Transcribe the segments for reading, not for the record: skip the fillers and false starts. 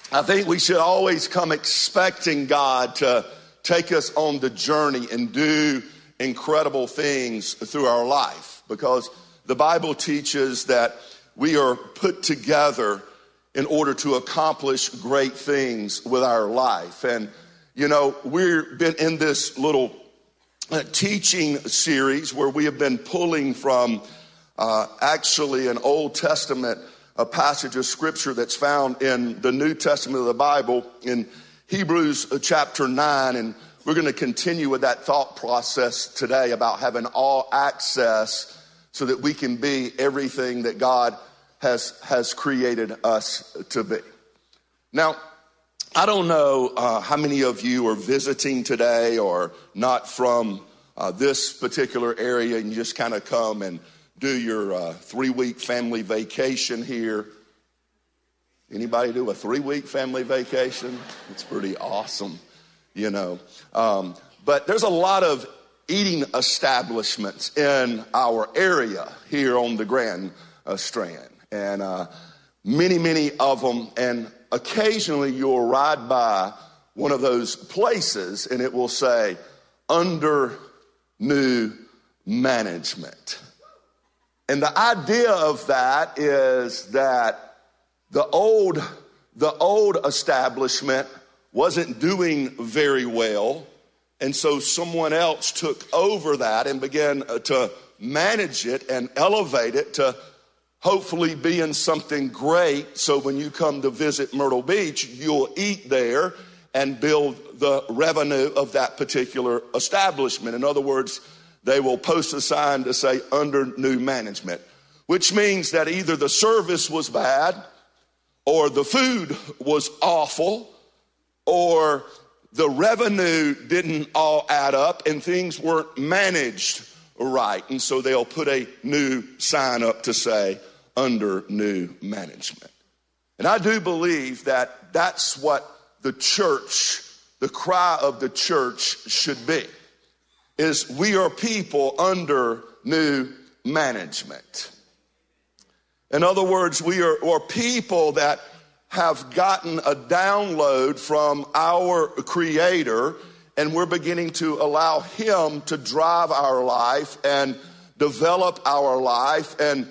I think we should always come expecting God to take us on the journey and do incredible things through our life, because the Bible teaches that we are put together in order to accomplish great things with our life. And, you know, we've been in this little teaching series where we have been pulling from actually an Old Testament a passage of scripture that's found in the New Testament of the Bible in Hebrews chapter 9. And we're going to continue with that thought process today about having all access so that we can be everything that God has created us to be. Now, I don't know how many of you are visiting today or not from this particular area, and you just kind of come and do your 3-week family vacation here. Anybody do a 3-week family vacation? It's pretty awesome, you know. But there's a lot of eating establishments in our area here on the Grand Strand. And many of them. And occasionally you'll ride by one of those places and it will say, under new management. And the idea of that is that the old establishment wasn't doing very well. And so someone else took over that and began to manage it and elevate it to hopefully being something great. So when you come to visit Myrtle Beach, you'll eat there and build the revenue of that particular establishment. In other words, they will post a sign to say under new management, which means that either the service was bad or the food was awful or the revenue didn't all add up and things weren't managed right. And so they'll put a new sign up to say under new management. And I do believe that that's what the church, the cry of the church should be, is we are people under new management. In other words, we are people that have gotten a download from our Creator, and we're beginning to allow Him to drive our life and develop our life, and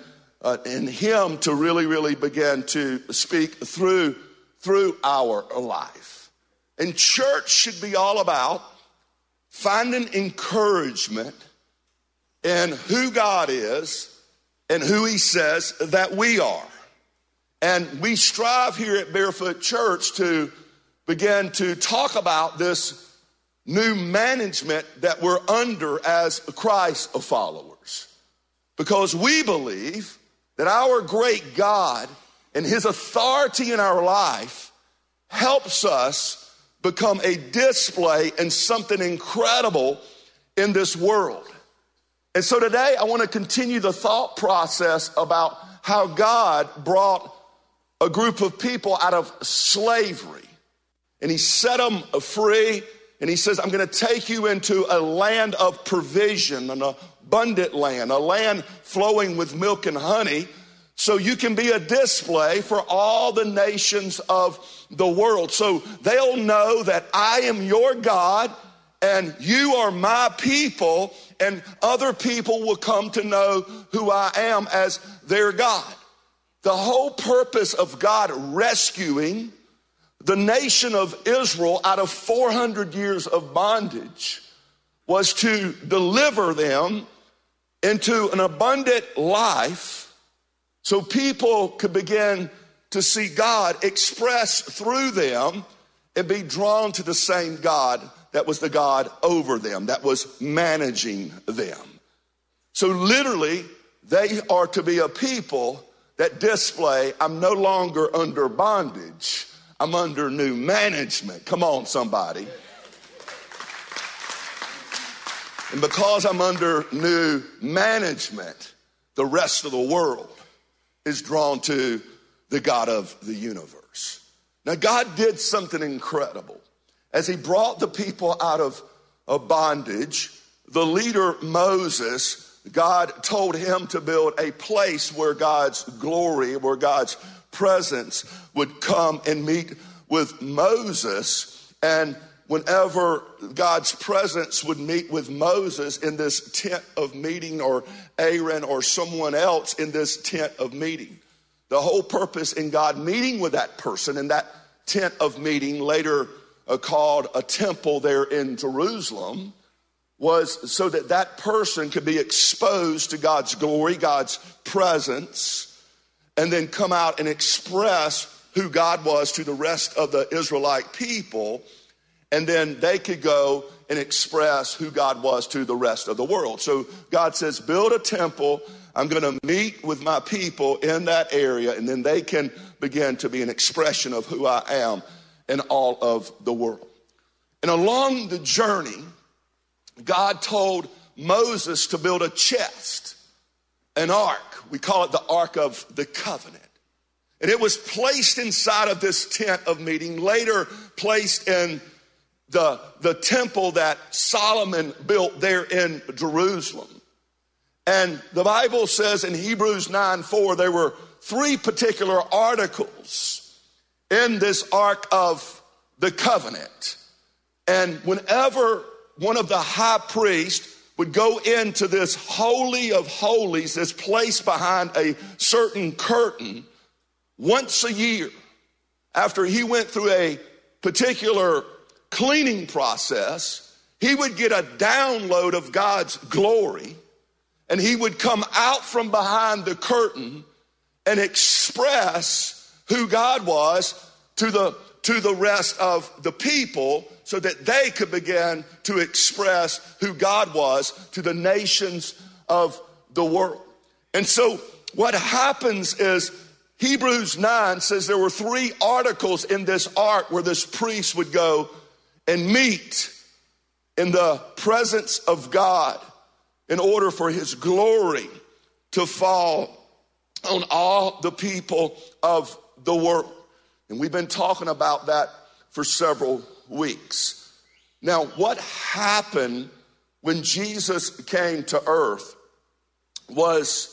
Him to really begin to speak through our life. And church should be all about finding encouragement in who God is and who He says that we are. And we strive here at Barefoot Church to begin to talk about this new management that we're under as Christ followers. Because we believe that our great God and His authority in our life helps us become a display and something incredible in this world. And so today I want to continue the thought process about how God brought a group of people out of slavery. And He set them free. And He says, I'm going to take you into a land of provision, an abundant land, a land flowing with milk and honey, so you can be a display for all the nations of the world. So they'll know that I am your God and you are my people, and other people will come to know who I am as their God. The whole purpose of God rescuing the nation of Israel out of 400 years of bondage was to deliver them into an abundant life so people could begin to see God express through them and be drawn to the same God that was the God over them, that was managing them. So literally, they are to be a people that display, I'm no longer under bondage, I'm under new management. Come on, somebody. And because I'm under new management, the rest of the world is drawn to the God of the universe. Now, God did something incredible. As He brought the people out of bondage, the leader Moses, God told him to build a place where God's glory, where God's presence would come and meet with Moses. And whenever God's presence would meet with Moses in this tent of meeting, or Aaron or someone else in this tent of meeting, the whole purpose in God meeting with that person in that tent of meeting, later called a temple there in Jerusalem, was so that that person could be exposed to God's glory, God's presence, and then come out and express who God was to the rest of the Israelite people. And then they could go and express who God was to the rest of the world. So God says, build a temple. I'm going to meet with my people in that area, and then they can begin to be an expression of who I am in all of the world. And along the journey, God told Moses to build a chest, an ark. We call it the Ark of the Covenant. And it was placed inside of this tent of meeting, later placed in the temple that Solomon built there in Jerusalem. And the Bible says in Hebrews 9:4, there were 3 particular articles in this Ark of the Covenant. And whenever one of the high priests would go into this Holy of Holies, this place behind a certain curtain, once a year, after he went through a particular cleaning process, he would get a download of God's glory, and he would come out from behind the curtain and express who God was to the rest of the people, so that they could begin to express who God was to the nations of the world. And so what happens is, Hebrews 9 says there were 3 articles in this ark where this priest would go and meet in the presence of God in order for his glory to fall on all the people of the world. And we've been talking about that for several weeks. Now, what happened when Jesus came to earth was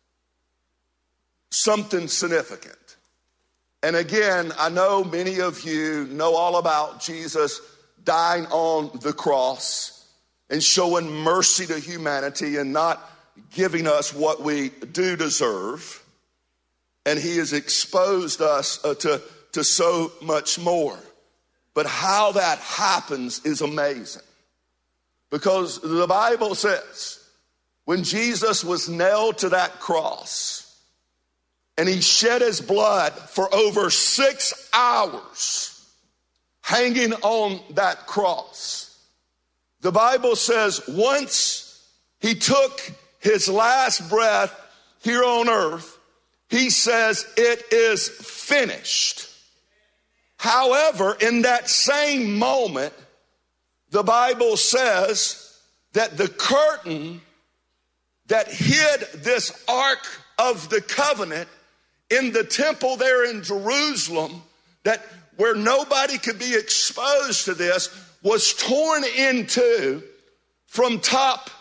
something significant. And again, I know many of you know all about Jesus dying on the cross and showing mercy to humanity and not giving us what we do deserve. And he has exposed us to so much more. But how that happens is amazing. Because the Bible says when Jesus was nailed to that cross and he shed his blood for over 6 hours hanging on that cross, the Bible says once he took his last breath here on earth, he says it is finished. However, in that same moment, the Bible says that the curtain that hid this Ark of the Covenant in the temple there in Jerusalem, that where nobody could be exposed to this, was torn into from top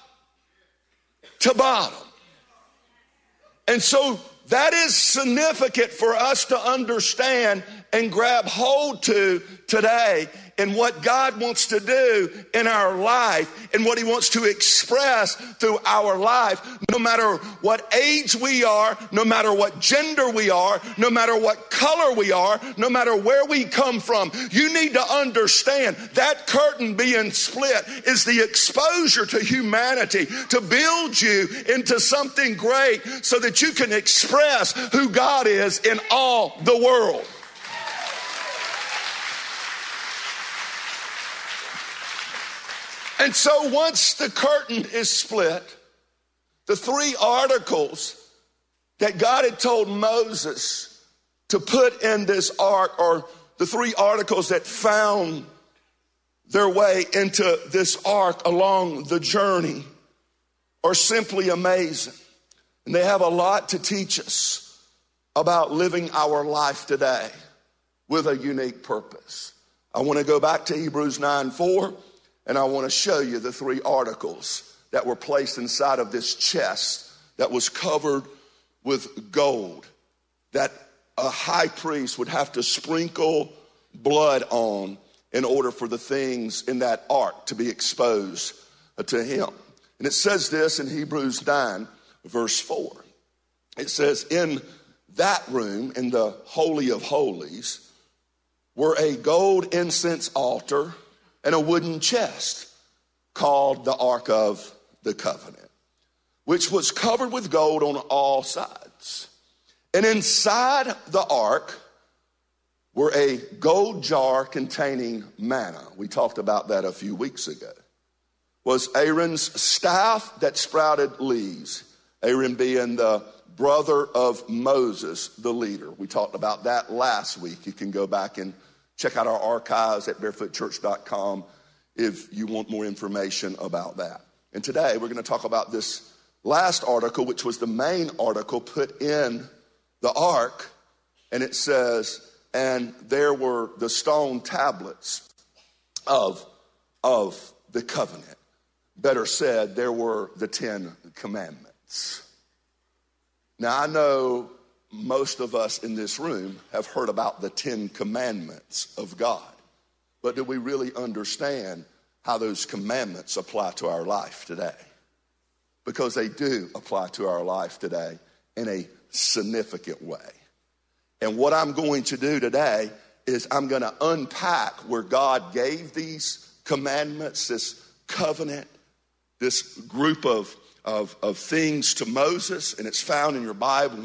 to bottom. And so that is significant for us to understand and grab hold to today in what God wants to do in our life and what he wants to express through our life, no matter what age we are, no matter what gender we are, no matter what color we are, no matter where we come from. You need to understand that curtain being split is the exposure to humanity to build you into something great so that you can express who God is in all the world. And so once the curtain is split, the 3 articles that God had told Moses to put in this ark, or the 3 articles that found their way into this ark along the journey, are simply amazing. And they have a lot to teach us about living our life today with a unique purpose. I want to go back to Hebrews 9:4. And I want to show you the 3 articles that were placed inside of this chest that was covered with gold, that a high priest would have to sprinkle blood on in order for the things in that ark to be exposed to him. And it says this in Hebrews 9, verse 4. It says, in that room, in the Holy of Holies, were a gold incense altar and a wooden chest called the Ark of the Covenant, which was covered with gold on all sides. And inside the ark were a gold jar containing manna. We talked about that a few weeks ago. Was Aaron's staff that sprouted leaves. Aaron being the brother of Moses, the leader. We talked about that last week. You can go back and check out our archives at barefootchurch.com if you want more information about that. And today we're going to talk about this last article, which was the main article put in the ark. And it says, and there were the stone tablets of the covenant. Better said, there were the 10 commandments. Now, I know most of us in this room have heard about the 10 commandments of God. But do we really understand how those commandments apply to our life today? Because they do apply to our life today in a significant way. And what I'm going to do today is I'm going to unpack where God gave these commandments, this covenant, this group of things to Moses. And it's found in your Bible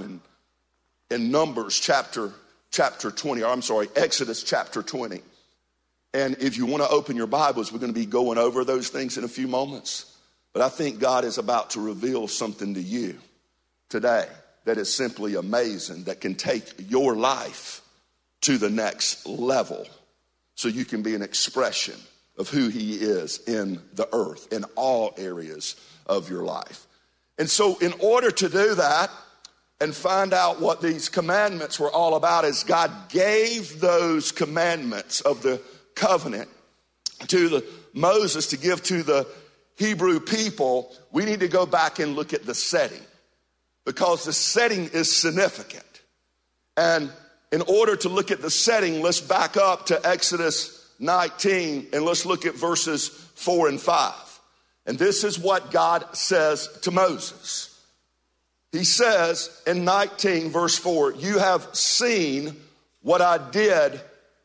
in Numbers chapter 20, or I'm sorry, Exodus chapter 20. And if you want to open your Bibles, we're going to be going over those things in a few moments. But I think God is about to reveal something to you today that is simply amazing, that can take your life to the next level so you can be an expression of who he is in the earth, in all areas of your life. And so in order to do that and find out what these commandments were all about, as God gave those commandments of the covenant to Moses to give to the Hebrew people, we need to go back and look at the setting, because the setting is significant. And in order to look at the setting, let's back up to Exodus 19 and let's look at verses 4 and 5. And this is what God says to Moses. He says in 19 verse 4, you have seen what I did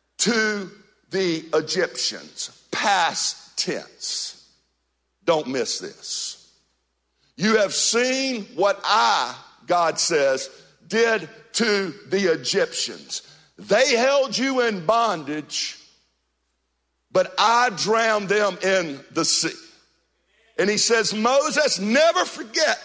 to the Egyptians, past tense. Don't miss this. You have seen what I, God says, did to the Egyptians. They held you in bondage, but I drowned them in the sea. And he says, Moses, never forget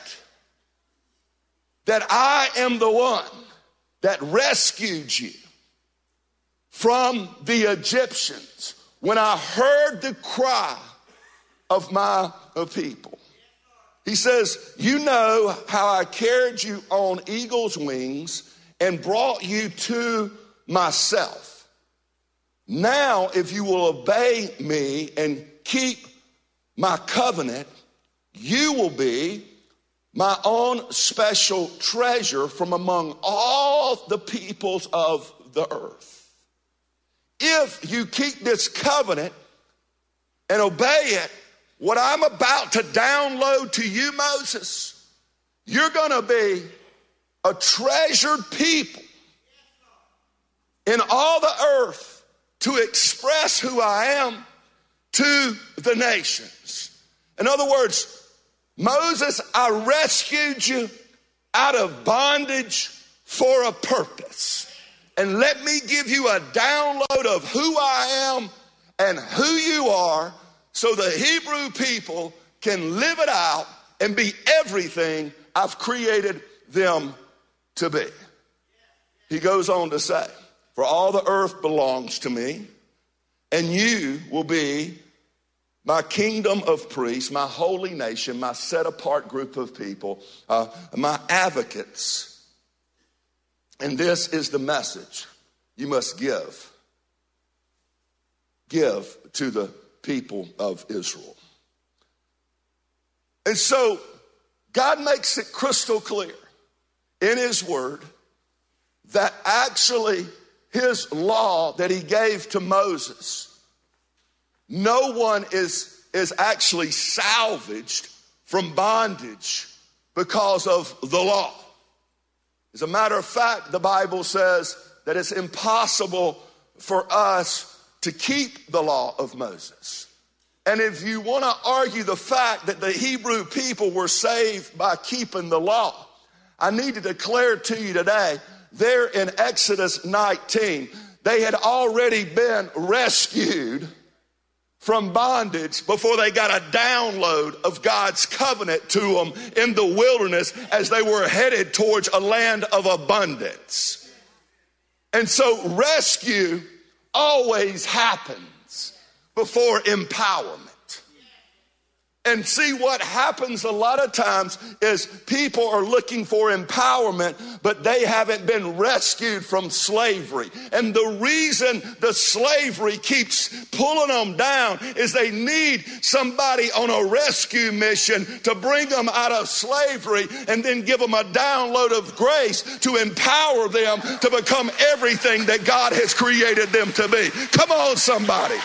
that I am the one that rescued you from the Egyptians when I heard the cry of my people. He says, you know how I carried you on eagle's wings and brought you to myself. Now, if you will obey me and keep my covenant, you will be my own special treasure from among all the peoples of the earth. If you keep this covenant and obey it, what I'm about to download to you, Moses, you're going to be a treasured people in all the earth to express who I am to the nations. In other words, Moses, I rescued you out of bondage for a purpose. And let me give you a download of who I am and who you are, so the Hebrew people can live it out and be everything I've created them to be. He goes on to say, for all the earth belongs to me, and you will be my kingdom of priests, my holy nation, my set apart group of people, my advocates. And this is the message you must give. Give to the people of Israel. And so God makes it crystal clear in his word that actually his law that he gave to Moses, no one is actually salvaged from bondage because of the law. As a matter of fact, the Bible says that it's impossible for us to keep the law of Moses. And if you want to argue the fact that the Hebrew people were saved by keeping the law, I need to declare to you today, there in Exodus 19, they had already been rescued from bondage before they got a download of God's covenant to them in the wilderness as they were headed towards a land of abundance. And so rescue always happens before empowerment. And see, what happens a lot of times is people are looking for empowerment, but they haven't been rescued from slavery. And the reason the slavery keeps pulling them down is they need somebody on a rescue mission to bring them out of slavery and then give them a download of grace to empower them to become everything that God has created them to be. Come on, somebody.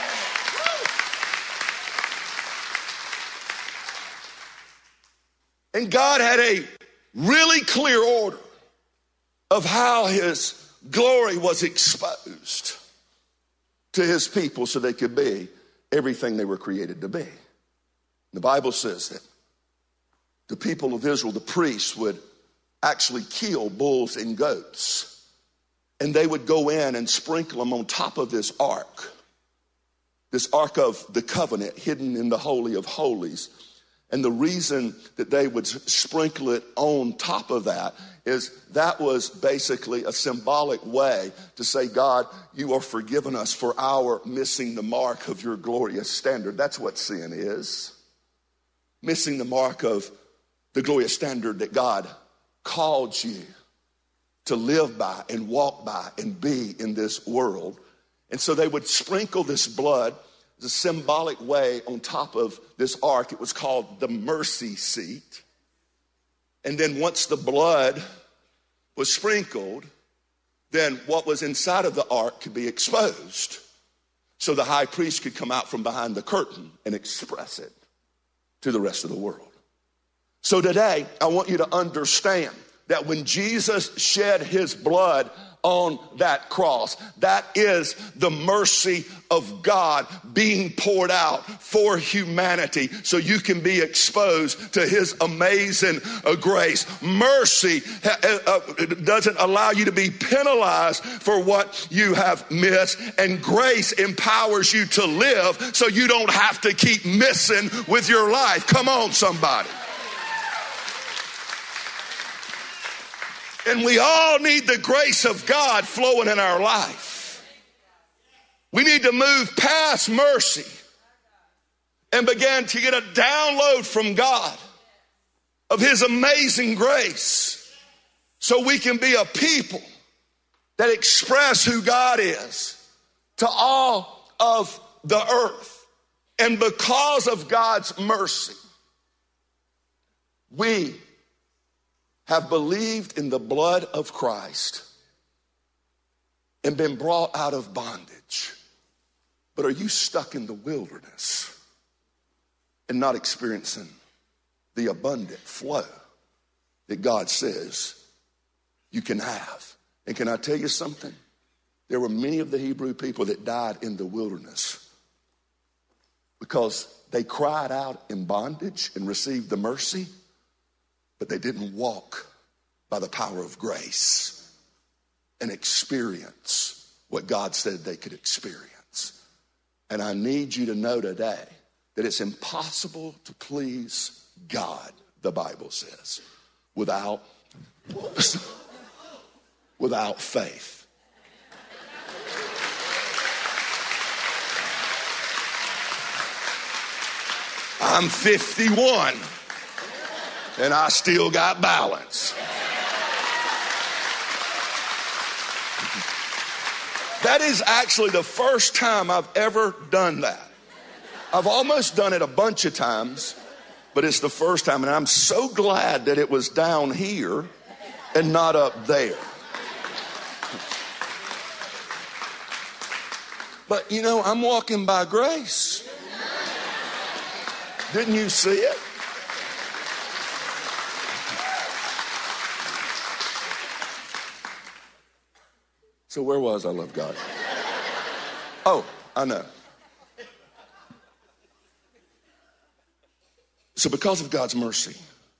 And God had a really clear order of how his glory was exposed to his people so they could be everything they were created to be. The Bible says that the people of Israel, the priests, would actually kill bulls and goats, and they would go in and sprinkle them on top of this ark of the covenant hidden in the Holy of Holies. And the reason that they would sprinkle it on top of that is that was basically a symbolic way to say, God, you are forgiven us for our missing the mark of your glorious standard. That's what sin is. Missing the mark of the glorious standard that God called you to live by and walk by and be in this world. And so they would sprinkle this blood, the symbolic way, on top of this ark. It was called the mercy seat. And then once the blood was sprinkled, then what was inside of the ark could be exposed. So the high priest could come out from behind the curtain and express it to the rest of the world. So today, I want you to understand that when Jesus shed his blood on that cross, that is the mercy of God being poured out for humanity so you can be exposed to his amazing grace. Mercy doesn't allow you to be penalized for what you have missed, and grace empowers you to live so you don't have to keep missing with your life. Come on, somebody. And we all need the grace of God flowing in our life. We need to move past mercy and begin to get a download from God of his amazing grace so we can be a people that express who God is to all of the earth. And because of God's mercy, we have believed in the blood of Christ and been brought out of bondage. But are you stuck in the wilderness and not experiencing the abundant flow that God says you can have? And can I tell you something? There were many of the Hebrew people that died in the wilderness because they cried out in bondage and received the mercy, but they didn't walk by the power of grace and experience what God said they could experience. And I need you to know today that it's impossible to please God, the Bible says, without faith. I'm 51. And I still got balance. That is actually the first time I've ever done that. I've almost done it a bunch of times, but it's the first time. And I'm so glad that it was down here and not up there. But you know, I'm walking by grace. Didn't you see it? So where was I, love God? Oh, I know. So because of God's mercy,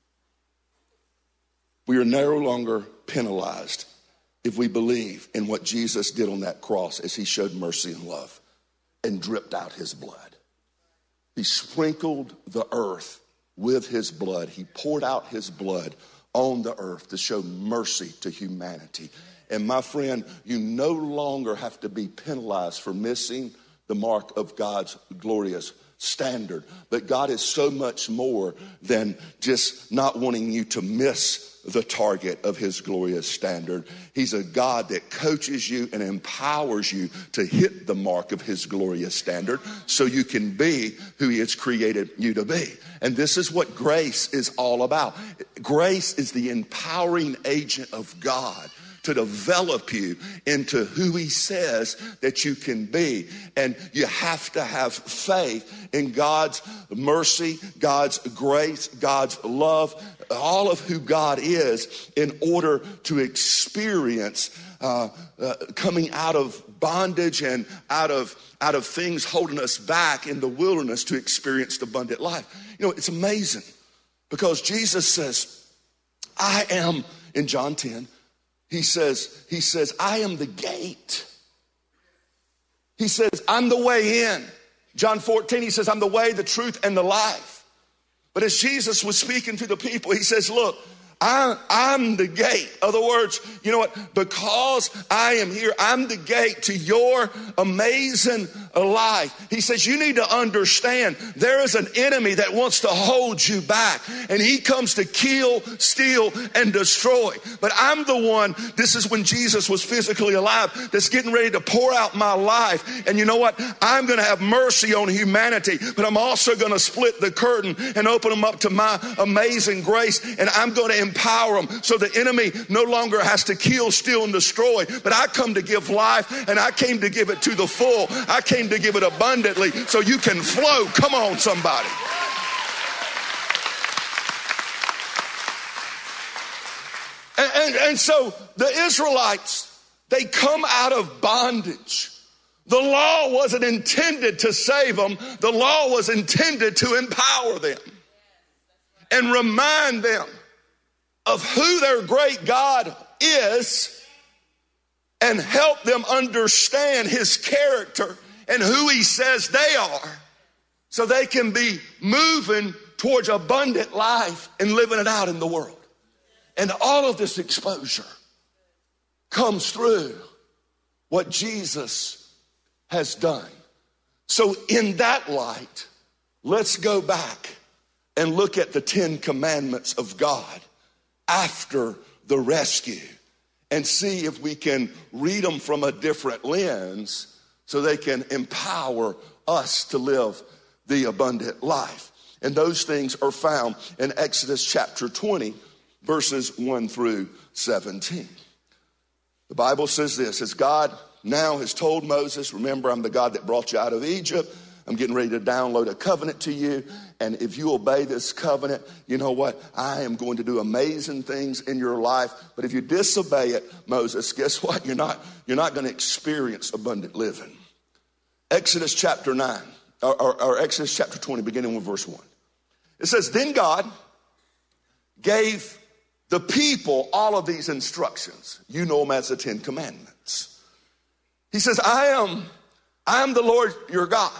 we are no longer penalized if we believe in what Jesus did on that cross as he showed mercy and love and dripped out his blood. He sprinkled the earth with his blood. He poured out his blood on the earth to show mercy to humanity. And my friend, you no longer have to be penalized for missing the mark of God's glorious standard. But God is so much more than just not wanting you to miss the target of his glorious standard. He's a God that coaches you and empowers you to hit the mark of his glorious standard so you can be who he has created you to be. And this is what grace is all about. Grace is the empowering agent of God to develop you into who he says that you can be. And you have to have faith in God's mercy, God's grace, God's love, all of who God is in order to experience coming out of bondage and out of things holding us back in the wilderness to experience the abundant life. You know, it's amazing because Jesus says, I am, in John 10, He says, I am the gate. He says, I'm the way in. John 14, he says, I'm the way, the truth, and the life. But as Jesus was speaking to the people, he says, look, I'm the gate. In other words, you know what? Because I am here, I'm the gate to your amazing life. He says, you need to understand there is an enemy that wants to hold you back. And he comes to kill, steal, and destroy. But I'm the one, this is when Jesus was physically alive, that's getting ready to pour out my life. And you know what? I'm going to have mercy on humanity. But I'm also going to split the curtain and open them up to my amazing grace. And I'm going to empower them so the enemy no longer has to kill, steal, and destroy. But I come to give life, and I came to give it to the full. I came to give it abundantly so you can flow. Come on, somebody. And so the Israelites, they come out of bondage. The law wasn't intended to save them. The law was intended to empower them and remind them of who their great God is and help them understand his character and who he says they are so they can be moving towards abundant life and living it out in the world. And all of this exposure comes through what Jesus has done. So in that light, let's go back and look at the 10 commandments of God after the rescue and see if we can read them from a different lens so they can empower us to live the abundant life. And those things are found in Exodus chapter 20, verses 1 through 17. The Bible says this, as God now has told Moses, remember, I'm the God that brought you out of Egypt. I'm getting ready to download a covenant to you. And if you obey this covenant, you know what? I am going to do amazing things in your life. But if you disobey it, Moses, guess what? You're not going to experience abundant living. Exodus chapter 9, or Exodus chapter 20, beginning with verse 1. It says, then God gave the people all of these instructions. You know them as the 10 commandments. He says, I am the Lord your God.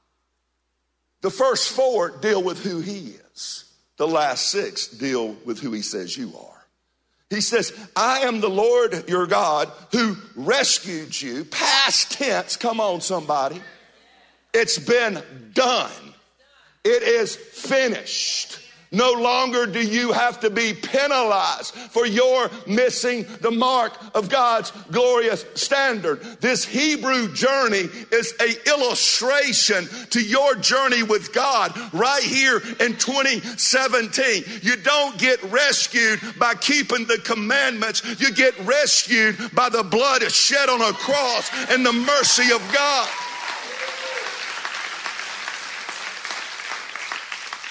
The first 4 deal with who he is. The last 6 deal with who he says you are. He says, I am the Lord your God who rescued you. Past tense, come on somebody. It's been done. It is finished. No longer do you have to be penalized for your missing the mark of God's glorious standard. This Hebrew journey is an illustration to your journey with God right here in 2017. You don't get rescued by keeping the commandments. You get rescued by the blood shed on a cross and the mercy of God.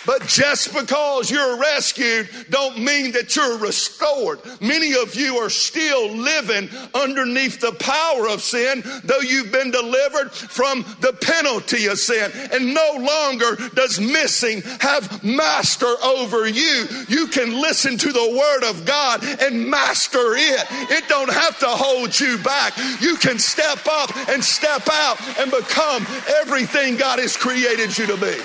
But just because you're rescued don't mean that you're restored. Many of you are still living underneath the power of sin, though you've been delivered from the penalty of sin. And no longer does missing have master over you. You can listen to the word of God and master it. It don't have to hold you back. You can step up and step out and become everything God has created you to be.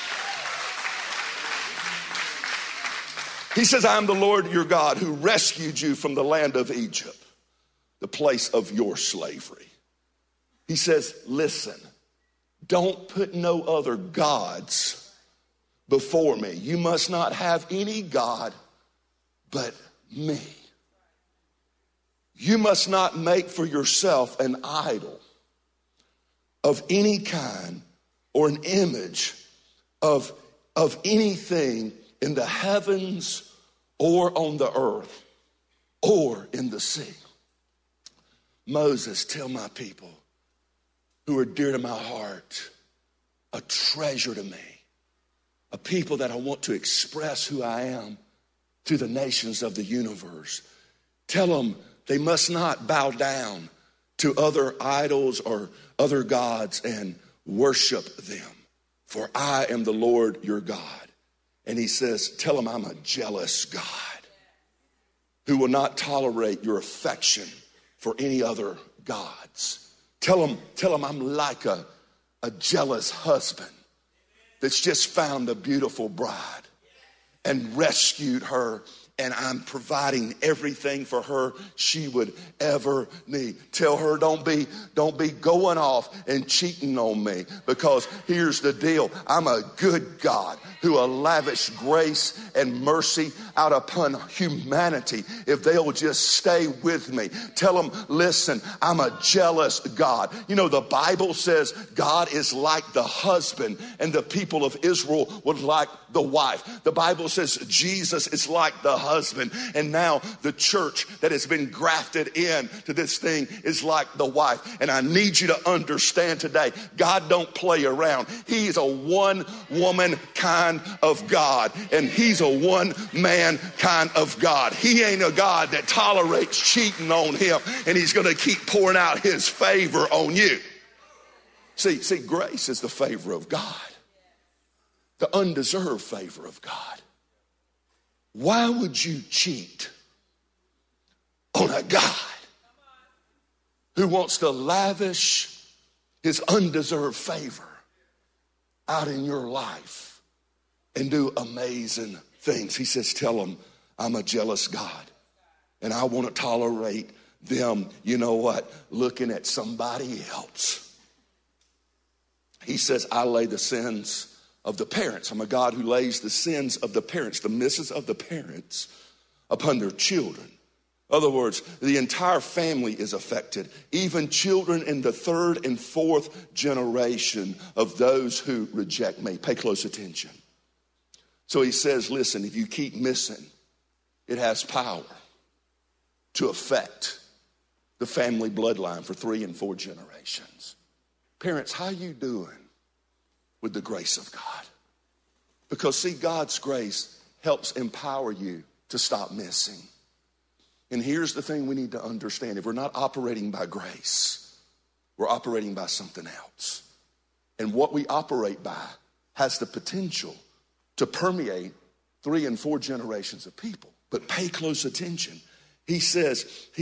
He says, I'm the Lord your God who rescued you from the land of Egypt, the place of your slavery. He says, listen, don't put no other gods before me. You must not have any God but me. You must not make for yourself an idol of any kind or an image of anything in the heavens or on the earth or in the sea. Moses, tell my people who are dear to my heart, a treasure to me, a people that I want to express who I am to the nations of the universe. Tell them they must not bow down to other idols or other gods and worship them, for I am the Lord your God. And he says, tell them I'm a jealous God who will not tolerate your affection for any other gods. Tell them I'm like a jealous husband that's just found a beautiful bride and rescued her, and I'm providing everything for her she would ever need. Tell her don't be going off and cheating on me, because here's the deal. I'm a good God who will lavish grace and mercy out upon humanity if they'll just stay with me. Tell them, listen, I'm a jealous God. You know, the Bible says God is like the husband and the people of Israel was like the wife. The Bible says Jesus is like the husband, and now the church that has been grafted in to this thing is like the wife. And I need you to understand today, God don't play around. He's a one woman kind of God, and he's a one man kind of God. He ain't a God that tolerates cheating on him, and he's going to keep pouring out his favor on you. See, grace is the favor of God, the undeserved favor of God. Why would you cheat on a God who wants to lavish his undeserved favor out in your life and do amazing things? He says, tell them I'm a jealous God, and I want to tolerate them, you know what, looking at somebody else. He says, I lay the sins of the parents. I'm a God who lays the sins of the parents, the misses of the parents, upon their children. In other words, the entire family is affected, even children in the third and fourth generation of those who reject me. Pay close attention. So he says, listen, if you keep missing, it has power to affect the family bloodline for 3 and 4 generations. Parents, how you doing with the grace of God? Because see, God's grace helps empower you to stop missing. And here's the thing we need to understand. If we're not operating by grace, we're operating by something else. And what we operate by has the potential to permeate 3 and 4 generations of people. But pay close attention. He says,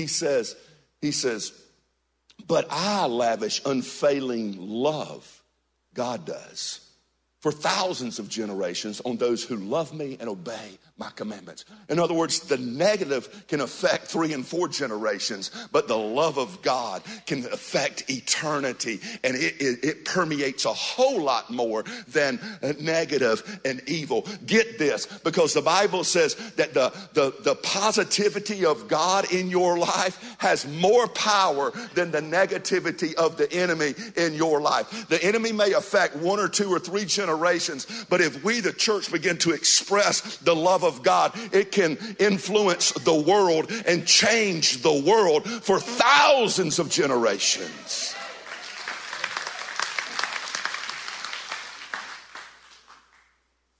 but I lavish unfailing love, God does, for thousands of generations on those who love me and obey my commandments. In other words, the negative can affect 3 and 4 generations, but the love of God can affect eternity, and it permeates a whole lot more than negative and evil. Get this, because the Bible says that the positivity of God in your life has more power than the negativity of the enemy in your life. The enemy may affect 1 or 2 or 3 generations, but if we, the church, begin to express the love of God, it can influence the world and change the world for thousands of generations.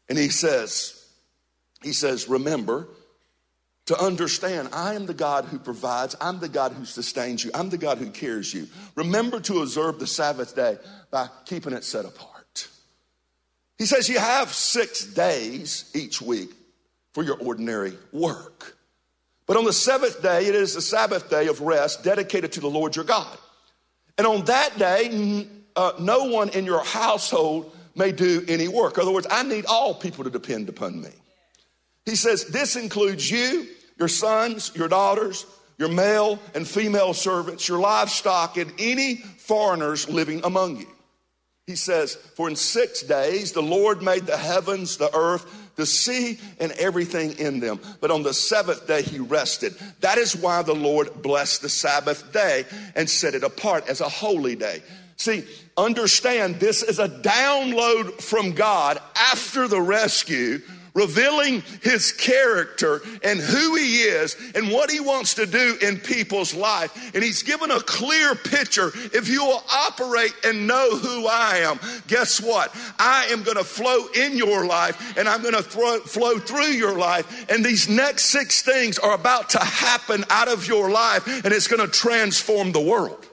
And he says, remember to understand, I am the God who provides. I'm the God who sustains you. I'm the God who cares you. Remember to observe the Sabbath day by keeping it set apart. He says you have 6 days each week for your ordinary work. But on the 7th day, it is the Sabbath day of rest dedicated to the Lord your God. And on that day, no one in your household may do any work. In other words, I need all people to depend upon me. He says this includes you, your sons, your daughters, your male and female servants, your livestock, and any foreigners living among you. He says, for in 6 days the Lord made the heavens, the earth, the sea, and everything in them. But on the 7th day he rested. That is why the Lord blessed the Sabbath day and set it apart as a holy day. See, understand this is a download from God after the rescue, revealing his character and who he is and what he wants to do in people's life. And he's given a clear picture. If you will operate and know who I am, guess what? I am going to flow in your life, and I'm going to flow through your life. And these next 6 things are about to happen out of your life, and it's going to transform the world.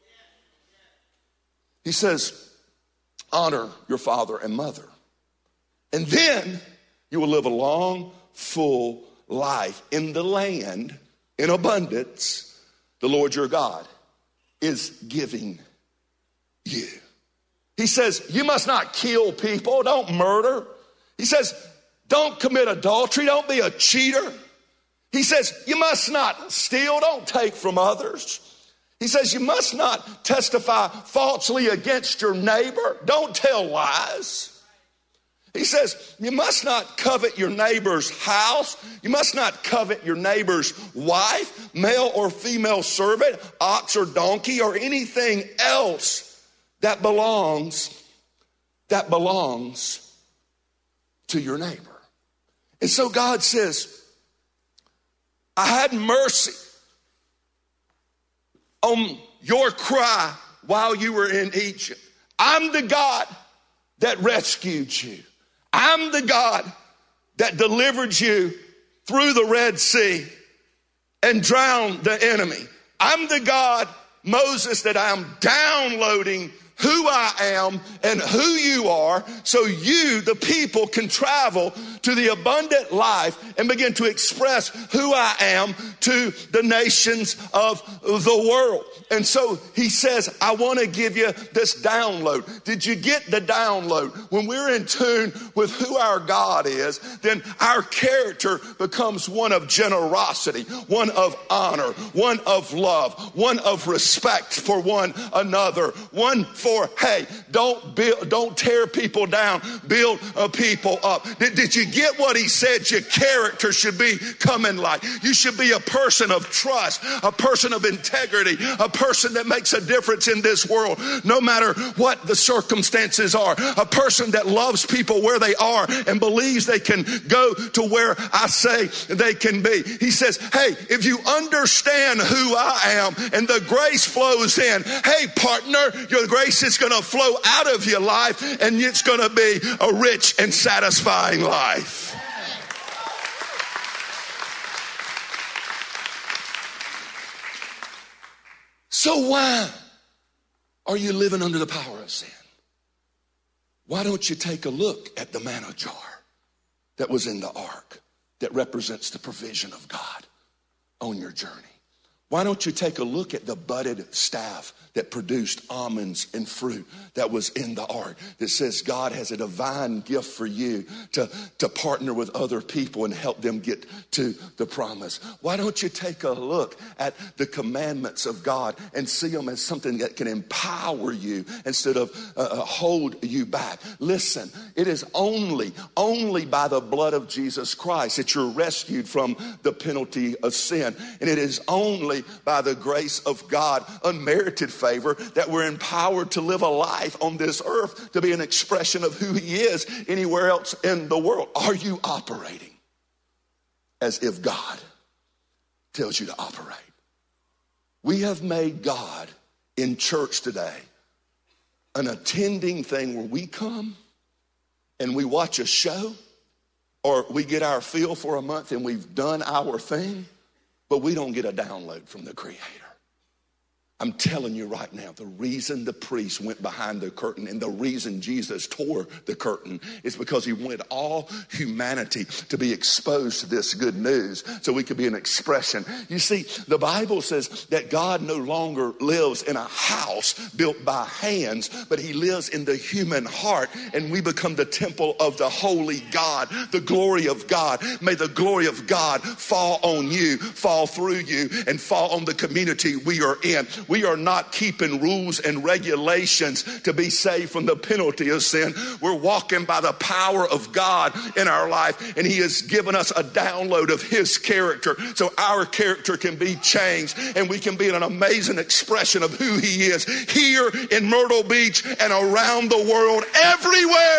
He says, honor your father and mother. And then you will live a long, full life in the land in abundance the Lord your God is giving you. He says, you must not kill people. Don't murder. He says, don't commit adultery. Don't be a cheater. He says, you must not steal. Don't take from others. He says, you must not testify falsely against your neighbor. Don't tell lies. He says, you must not covet your neighbor's house. You must not covet your neighbor's wife, male or female servant, ox or donkey, or anything else that belongs to your neighbor. And so God says, I had mercy on your cry while you were in Egypt. I'm the God that rescued you. I'm the God that delivered you through the Red Sea and drowned the enemy. I'm the God, Moses, that I'm downloading who I am and who you are, so you, the people, can travel to the abundant life and begin to express who I am to the nations of the world. And so he says, I want to give you this download. Did you get the download? When we're in tune with who our God is, then our character becomes one of generosity, one of honor, one of love, one of respect for one another, one for, hey, don't tear people down, build people up. Did you get what he said your character should be coming like? You should be a person of trust, a person of integrity, a person that makes a difference in this world, no matter what the circumstances are, a person that loves people where they are and believes they can go to where I say they can be. He says, hey, if you understand who I am and the grace flows in, hey, partner, your grace is going to flow out of your life, and it's going to be a rich and satisfying life. So why are you living under the power of sin? Why don't you take a look at the manna jar that was in the ark that represents the provision of God on your journey? Why don't you take a look at the budded staff that produced almonds and fruit that was in the ark that says God has a divine gift for you to partner with other people and help them get to the promise? Why don't you take a look at the commandments of God and see them as something that can empower you instead of hold you back? Listen, it is only by the blood of Jesus Christ that you're rescued from the penalty of sin. And it is only by the grace of God, unmerited favor, that we're empowered to live a life on this earth to be an expression of who he is anywhere else in the world. Are you operating as if God tells you to operate? We have made God in church today an attending thing where we come and we watch a show or we get our fill for a month and we've done our thing, but we don't get a download from the Creator. I'm telling you right now, the reason the priest went behind the curtain and the reason Jesus tore the curtain is because he wanted all humanity to be exposed to this good news so we could be an expression. You see, the Bible says that God no longer lives in a house built by hands, but he lives in the human heart, and we become the temple of the holy God, the glory of God. May the glory of God fall on you, fall through you, and fall on the community we are in. We are not keeping rules and regulations to be saved from the penalty of sin. We're walking by the power of God in our life, and he has given us a download of his character so our character can be changed and we can be an amazing expression of who he is here in Myrtle Beach and around the world, everywhere.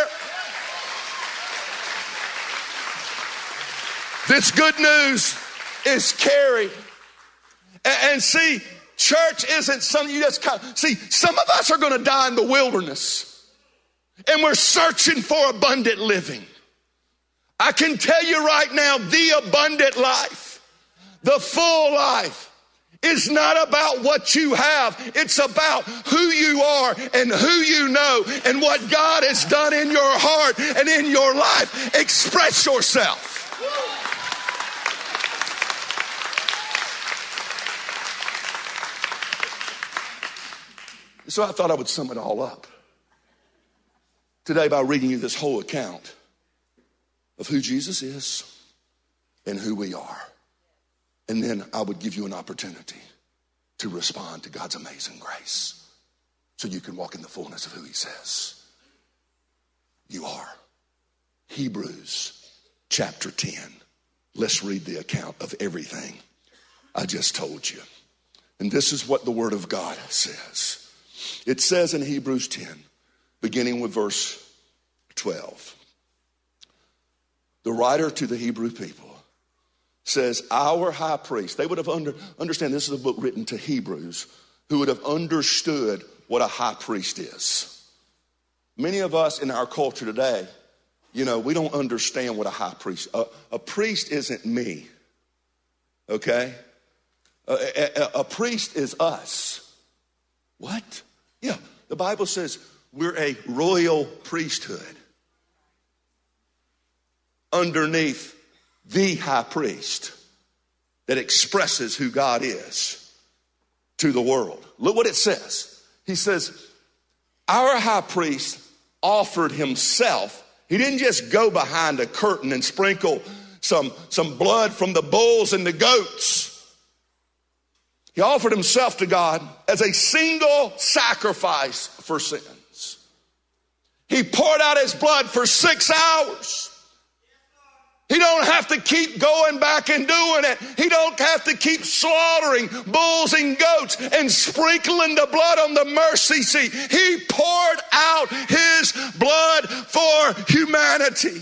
This good news is carried. And see, church isn't something you just see. Some of us are going to die in the wilderness, and we're searching for abundant living. I can tell you right now, the abundant life, the full life, is not about what you have. It's about who you are and who you know and what God has done in your heart and in your life. Express yourself. So I thought I would sum it all up today by reading you this whole account of who Jesus is and who we are. And then I would give you an opportunity to respond to God's amazing grace so you can walk in the fullness of who he says you are. Hebrews chapter 10. Let's read the account of everything I just told you. And this is what the Word of God says. It says in Hebrews 10, beginning with verse 12, the writer to the Hebrew people says, our high priest, they would have understand this is a book written to Hebrews who would have understood what a high priest is. Many of us in our culture today, we don't understand what a high priest, a priest isn't me, okay? A priest is us. What? Yeah, the Bible says we're a royal priesthood underneath the high priest that expresses who God is to the world. Look what it says. He says, our high priest offered himself. He didn't just go behind a curtain and sprinkle some blood from the bulls and the goats. He offered himself to God as a single sacrifice for sins. He poured out his blood for 6 hours. He don't have to keep going back and doing it. He don't have to keep slaughtering bulls and goats and sprinkling the blood on the mercy seat. He poured out his blood for humanity.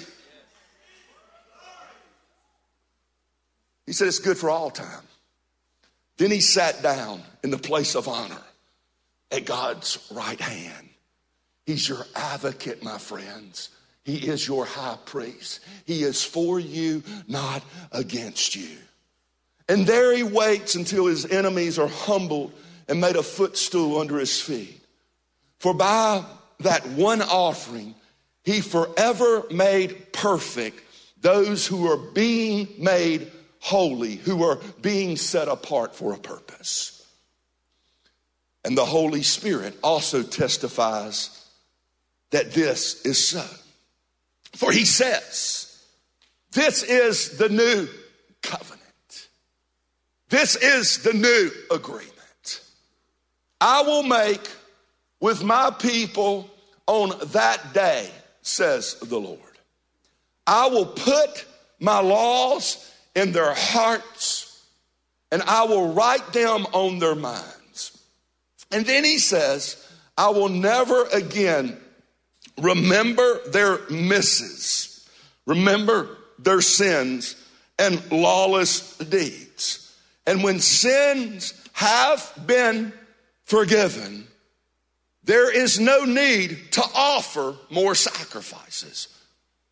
He said it's good for all time. Then he sat down in the place of honor at God's right hand. He's your advocate, my friends. He is your high priest. He is for you, not against you. And there he waits until his enemies are humbled and made a footstool under his feet. For by that one offering, he forever made perfect those who are being made holy, who are being set apart for a purpose. And the Holy Spirit also testifies that this is so. For he says, this is the new covenant. This is the new agreement. I will make with my people on that day, says the Lord. I will put my laws in their hearts, and I will write them on their minds. And then he says, I will never again remember their misses, remember their sins and lawless deeds. And when sins have been forgiven, there is no need to offer more sacrifices.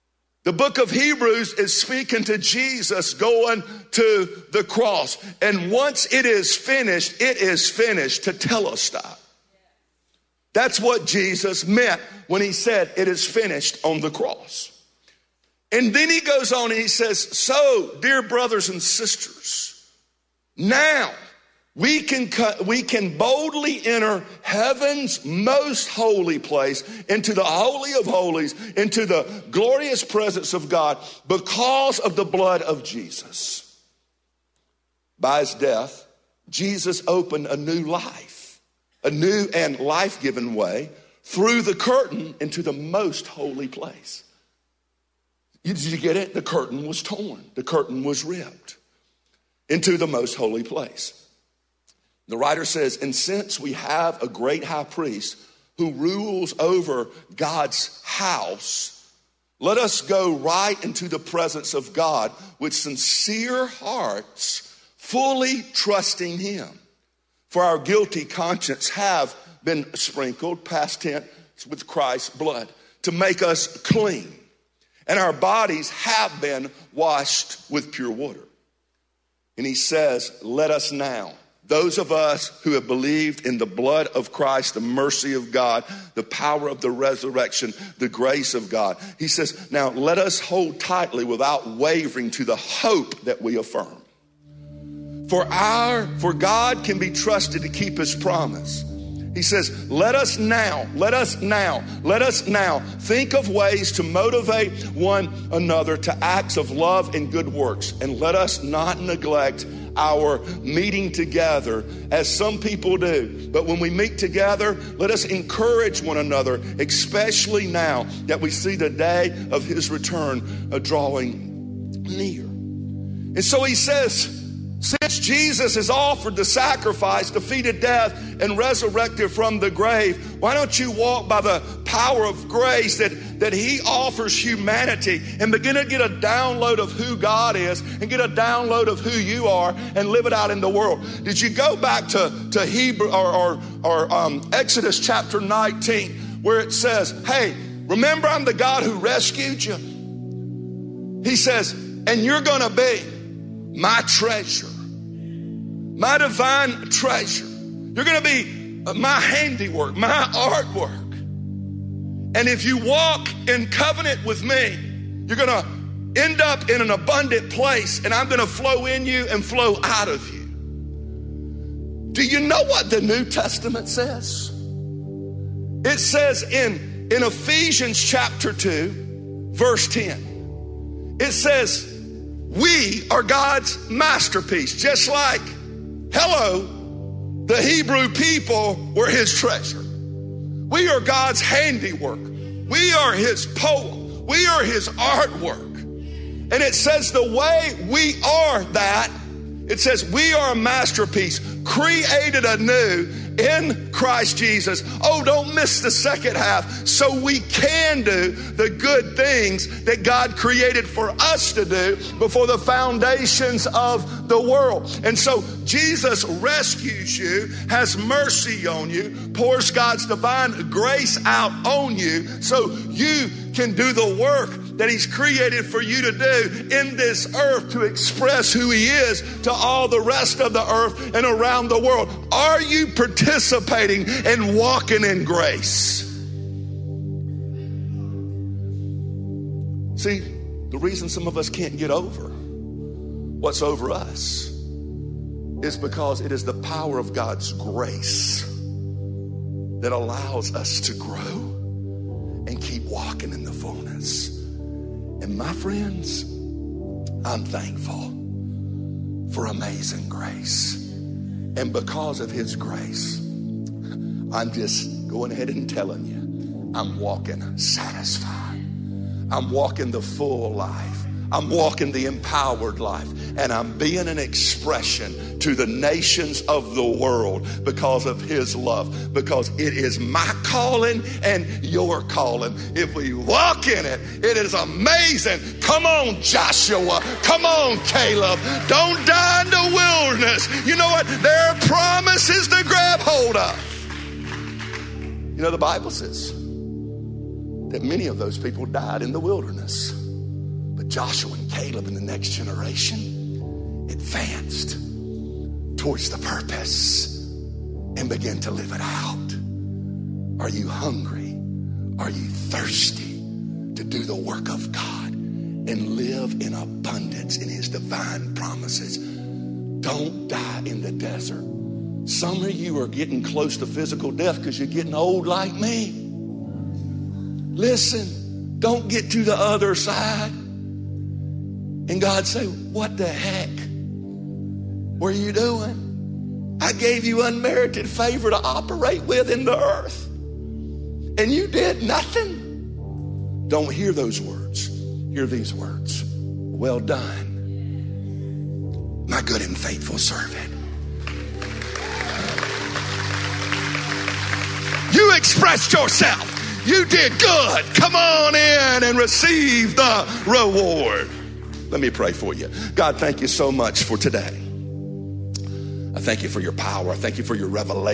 The book of Hebrews is speaking to Jesus going to the cross. And once it is finished to telestai. That's what Jesus meant when he said it is finished on the cross. And then he goes on and he says, so, dear brothers and sisters, now we can boldly enter heaven's most holy place, into the Holy of Holies, into the glorious presence of God, because of the blood of Jesus. By his death, Jesus opened a new life, a new and life-giving way through the curtain into the most holy place. Did you get it? The curtain was torn. The curtain was ripped into the most holy place. The writer says, and since we have a great high priest who rules over God's house, let us go right into the presence of God with sincere hearts, fully trusting him. For our guilty conscience have been sprinkled, past tense, with Christ's blood to make us clean. And our bodies have been washed with pure water. And he says, let us now, those of us who have believed in the blood of Christ, the mercy of God, the power of the resurrection, the grace of God. He says, now let us hold tightly without wavering to the hope that we affirm. For God can be trusted to keep his promise. He says, let us now think of ways to motivate one another to acts of love and good works. And let us not neglect our meeting together as some people do. But when we meet together, let us encourage one another, especially now that we see the day of his return drawing near. And so he says, since Jesus has offered the sacrifice, defeated death, and resurrected from the grave, why don't you walk by the power of grace that he offers humanity and begin to get a download of who God is and get a download of who you are and live it out in the world? Did you go back to Hebrew or Exodus chapter 19 where it says, hey, remember I'm the God who rescued you? He says, and you're going to be my treasure. My divine treasure. You're going to be my handiwork, my artwork. And if you walk in covenant with me, you're going to end up in an abundant place, and I'm going to flow in you and flow out of you. Do you know what the New Testament says? It says in Ephesians chapter 2, verse 10, it says, we are God's masterpiece, just like the Hebrew people were his treasure. We are God's handiwork. We are his poem. We are his artwork. And it says the way we are that, it says we are a masterpiece, created anew in Christ Jesus. Oh, don't miss the second half. So we can do the good things that God created for us to do before the foundations of the world. And so Jesus rescues you, has mercy on you, pours God's divine grace out on you so you can do the work that he's created for you to do in this earth to express who he is to all the rest of the earth and around the world. Are you participating and walking in grace? See, the reason some of us can't get over what's over us is because it is the power of God's grace that allows us to grow and keep walking in the fullness. And my friends, I'm thankful for amazing grace. And because of his grace, I'm just going ahead and telling you, I'm walking satisfied. I'm walking the full life. I'm walking the empowered life, and I'm being an expression to the nations of the world because of his love, because it is my calling and your calling. If we walk in it, it is amazing. Come on, Joshua. Come on, Caleb. Don't die in the wilderness. You know what? There are promises to grab hold of. You know, the Bible says that many of those people died in the wilderness. Joshua and Caleb and the next generation advanced towards the purpose and began to live it out. Are you hungry? Are you thirsty to do the work of God and live in abundance in his divine promises? Don't die in the desert. Some of you are getting close to physical death because you're getting old like me. Listen, don't get to the other side and God say, what the heck were you doing? I gave you unmerited favor to operate with in the earth, and you did nothing. Don't hear those words. Hear these words. Well done, my good and faithful servant. You expressed yourself. You did good. Come on in and receive the reward. Let me pray for you. God, thank you so much for today. I thank you for your power. I thank you for your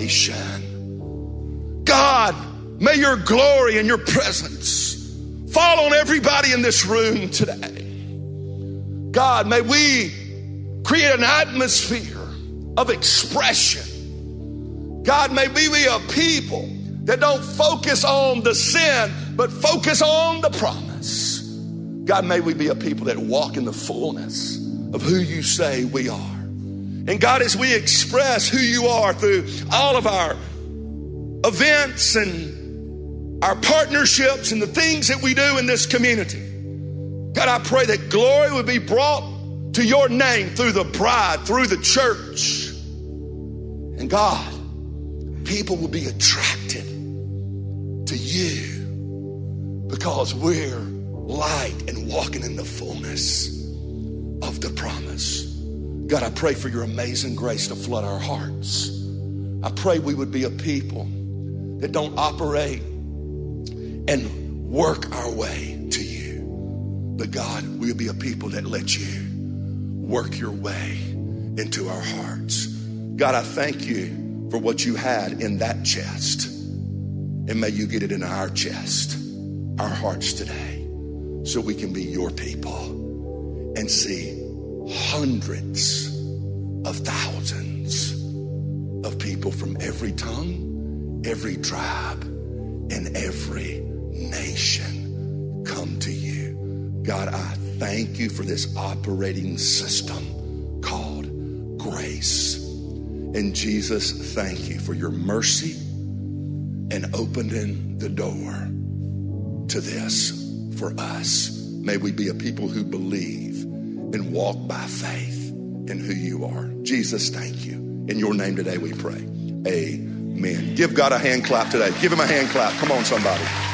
revelation. God, may your glory and your presence fall on everybody in this room today. God, may we create an atmosphere of expression. God, may we be a people that don't focus on the sin, but focus on the promise. God, may we be a people that walk in the fullness of who you say we are. And God, as we express who you are through all of our events and our partnerships and the things that we do in this community, God, I pray that glory would be brought to your name through the bride, through the church. And God, people will be attracted to you because we're light and walking in the fullness of the promise. God, I pray for your amazing grace to flood our hearts. I pray we would be a people that don't operate and work our way to you, but God, we'll be a people that let you work your way into our hearts. God, I thank you for what you had in that chest. And may you get it in our chest, our hearts today, so we can be your people and see hundreds of thousands of people from every tongue, every tribe, and every nation come to you. God, I thank you for this operating system called grace. And Jesus, thank you for your mercy and opening the door to this for us. May we be a people who believe and walk by faith in who you are. Jesus, thank you. In your name today we pray. Amen. Give God a hand clap today. Give him a hand clap. Come on, somebody.